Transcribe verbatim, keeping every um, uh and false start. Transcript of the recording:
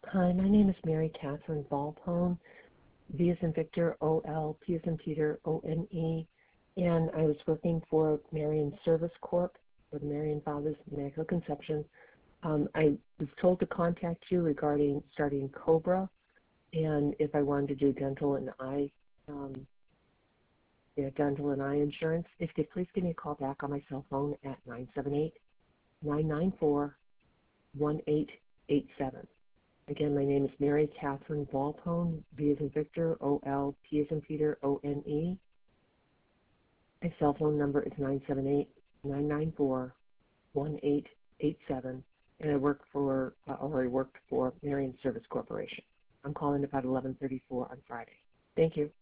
Hi, my name is Mary Catherine Volpone, V as in Victor, O L, P as in Peter, O N E, and I was working for Marian Service Corp for the Marian Fathers Immaculate Conception. Um, I was told to contact you regarding starting COBRA and if I wanted to do dental and eye, um, yeah, dental and eye insurance. If you could please give me a call back on my cell phone at nine seven eight, nine nine four, one eight eight seven. Again, my name is Mary Catherine Volpone, V as in Victor, O L, P as in Peter, O N E. My cell phone number is nine seven eight, nine nine four, one eight eight seven, and I work for, uh, or I worked for Marian Service Corporation. I'm calling about eleven thirty-four on Friday. Thank you.